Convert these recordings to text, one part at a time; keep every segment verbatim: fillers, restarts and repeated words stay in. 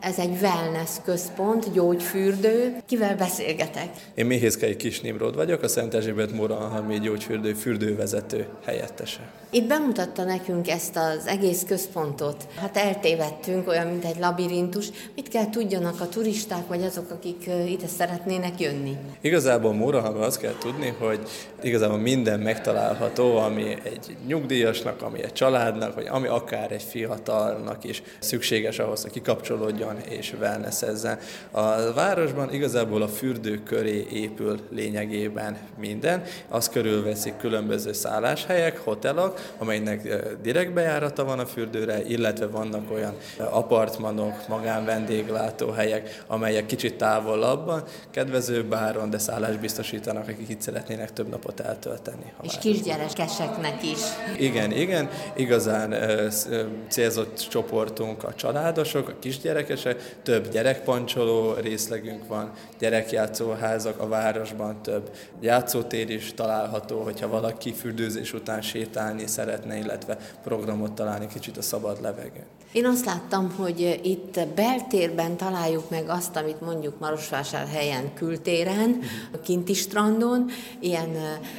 Ez egy wellness központ, gyógyfürdő. Kivel beszélgetek? Én Méhészkei Kis Nimród vagyok, a Szent Erzsébet Mórahalmi gyógyfürdő fürdővezető helyettese. Itt bemutatta nekünk ezt az egész központot. Hát eltévedtünk, olyan, mint egy labirintus. Mit kell tudjanak a turisták, vagy azok, akik ide szeretnének jönni? Igazából Mórahalmon azt kell tudni, hogy igazából minden megtalálható, ami egy nyugdíjasnak, ami egy családnak, vagy ami akár egy fiatalnak is szükséges ahhoz, hogy kikapcsolódjon és wellnessezzen. A városban igazából a fürdő köré épül lényegében minden. Azt körülveszik különböző szálláshelyek, hotelok, amelynek direkt bejárata van a fürdőre, illetve vannak olyan apartmanok, magánvendéglátóhelyek, amelyek kicsit távolabban, kedvezőbb áron, de szállást biztosítanak, akik itt szeretnének több napot eltölteni. És kisgyerekeseknek is. Igen, igen. Igazán célzott csoportunk a családosok, a kisgyerekesek, több gyerekpancsoló részlegünk van, gyerekjátszóházak, a városban több játszótér is található, hogyha valaki fürdőzés után sétálni szeretne, illetve programot találni kicsit a szabad levegőn. Én azt láttam, hogy itt beltérben találjuk meg azt, amit mondjuk Marosvásárhelyen kültéren, a kinti strandon, ilyen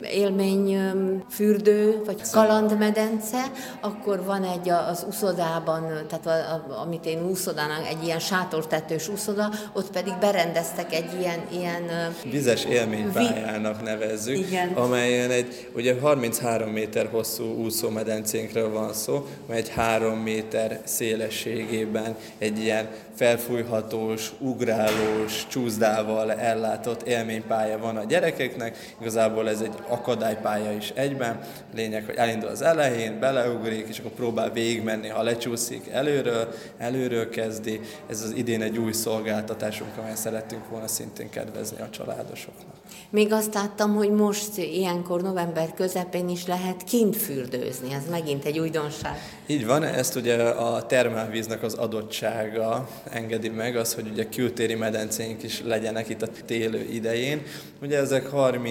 élményfürdő, vagy kalandmedence, akkor van egy az úszodában, tehát a, a, amit én úszodának, egy ilyen sátortetős úszoda, ott pedig berendeztek egy ilyen... ilyen vizes élménypályának nevezzük, igen. Amelyen egy ugye harminchárom méter hosszú úszómedencénkről van szó, mely egy három méter szélességében egy ilyen felfújhatós, ugrálós, csúszdával ellátott élménypálya van a gyerekeknek. Igazából ez egy akadálypálya is egyben. Lényeg, hogy elindul az elején, beleugrik, és akkor próbál végigmenni, ha lecsúszik előről, előről kezdi. Ez az idén egy új szolgáltatásunk, amelyen szerettünk volna szintén kedvezni a családosoknak. Még azt láttam, hogy most ilyenkor november közepén is lehet kint fürdőzni. Ez megint egy újdonság. Így van, ezt ugye a termálvíznek az adottsága engedi meg, az, hogy ugye kültéri medencéink is legyenek itt a tél idején. Ugye ezek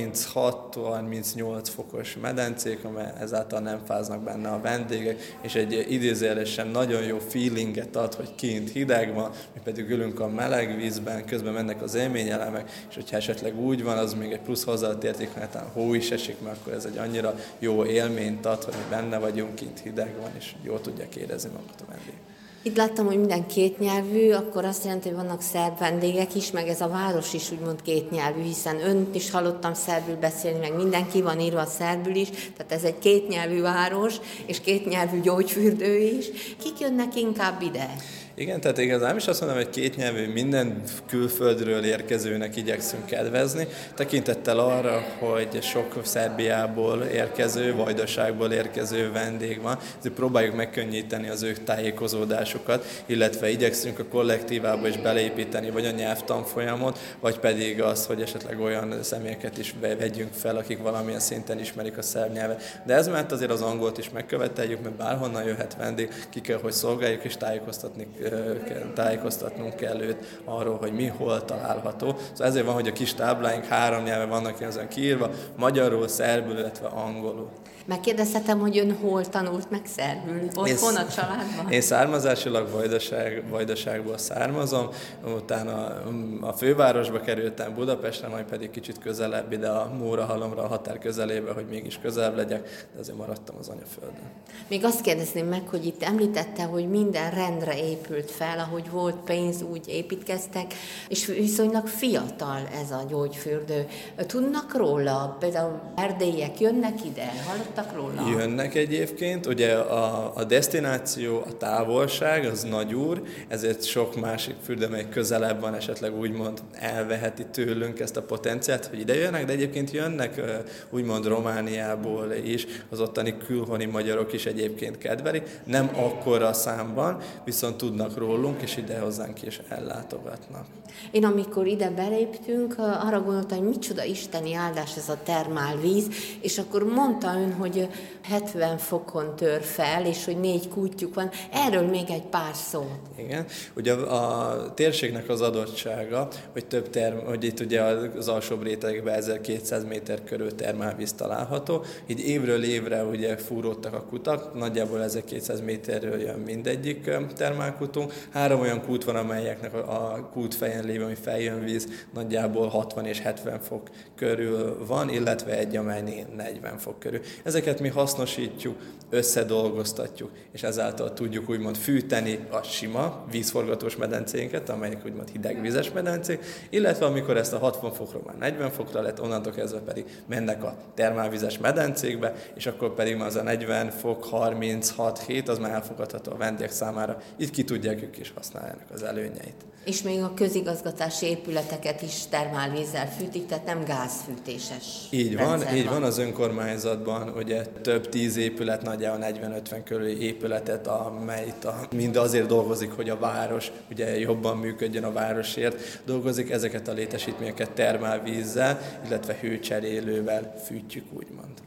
harminchat-harmincnyolc fokos medencék, amely ezáltal nem fáznak benne a vendégek, és egy idézőjelesen nagyon jó feelinget ad, hogy kint hideg van, mi pedig ülünk a meleg vízben, közben mennek az élményelemek, és hogyha esetleg úgy van, az még egy plusz hozzáadott érték, mert hát hó is esik, mert akkor ez egy annyira jó élményt ad, hogy benne vagyunk, kint hideg van, és jól tudják érezni magukat a vendégek. Itt láttam, hogy minden kétnyelvű, akkor azt jelenti, hogy vannak szerb vendégek is, meg ez a város is úgymond kétnyelvű, hiszen önt is hallottam szerbül beszélni, meg mindenki van írva szerbül is, tehát ez egy kétnyelvű város, és kétnyelvű gyógyfürdő is. Kik jönnek inkább ide? Igen, tehát igazán nem is azt mondom, hogy kétnyelvű, minden külföldről érkezőnek igyekszünk kedvezni, tekintettel arra, hogy sok Szerbiából érkező, Vajdaságból érkező vendég van, ezért próbáljuk megkönnyíteni az ő tájékozódásukat, illetve igyekszünk a kollektívába is beleépíteni vagy a nyelvtanfolyamot, vagy pedig az, hogy esetleg olyan személyeket is vegyünk fel, akik valamilyen szinten ismerik a szerb nyelvet. De ez mellett azért az angolt is megköveteljük, mert bárhonnan jöhet vendég, ki kell, hogy szolgáljuk és tájékoztatni tájékoztatnunk kell őt arról, hogy mi hol található. Szóval ezért van, hogy a kis tábláink három nyelven vannak ezen kiírva, magyarul, szerbül, illetve angolul. Megkérdezhetem, hogy ön hol tanult meg szerbül? Otthon a családban? Én származásilag Vajdaság, Vajdaságból származom, utána a fővárosba kerültem, Budapestre, majd pedig kicsit közelebb ide a Mórahalomra, a határ közelébe, hogy mégis közelebb legyek, de azért maradtam az anyaföldön. Még azt kérdezném meg, hogy itt említette, hogy minden rendre épült fel, ahogy volt pénz, úgy építkeztek, és viszonylag fiatal ez a gyógyfürdő. Tudnak róla? Például erdélyiek jönnek ide? Hallottak róla? Jönnek egyébként, ugye a, a desztináció, a távolság, az nagyúr, ezért sok másik fürdő, amely közelebb van, esetleg úgymond elveheti tőlünk ezt a potenciát, hogy ide jönnek, de egyébként jönnek úgymond Romániából is, az ottani külhoni magyarok is egyébként kedvelik, nem akkora számban, viszont tudnak rólunk, és ide hozzánk is ellátogatnak. Én amikor ide beléptünk, arra gondoltam, hogy micsoda isteni áldás ez a termálvíz, és akkor mondta ön, hogy hetven fokon tör fel, és hogy négy kutyuk van. Erről még egy pár szót. Igen. Ugye a térségnek az adottsága, hogy több term, hogy itt ugye az alsóbb rétegben ezerkétszáz méter körül termálvíz található, így évről évre ugye fúródtak a kutak, nagyjából ezerkétszáz méterről jön mindegyik termálkút, megfogható. Három olyan kút van, amelyeknek a kútfejen lévő, ami feljön víz, nagyjából hatvan és hetven fok körül van, illetve egy, amely negyven fok körül. Ezeket mi hasznosítjuk, összedolgoztatjuk, és ezáltal tudjuk úgymond fűteni a sima vízforgatós medencénket, amelyek úgymond hidegvizes medencék, illetve amikor ezt a hatvan fokról már negyven fokra lett, onnantól kezdve pedig mennek a termálvizes medencékbe, és akkor pedig már az a negyven fok, harminchat hét, az már elfogadható a vendégek számára, így ki tudják ők is használni ennek az előnyeit. És még a közigazgatási épületeket is termálvízzel fűtik, tehát nem gázfűtéses. Így van, van, így van az önkormányzatban, ugye több tíz épület, nagyjából negyven-ötven körüli épületet, amely mind azért dolgozik, hogy a város ugye jobban működjön, a városért dolgozik, ezeket a létesítményeket termálvízzel, illetve hőcserélővel fűtjük úgymond.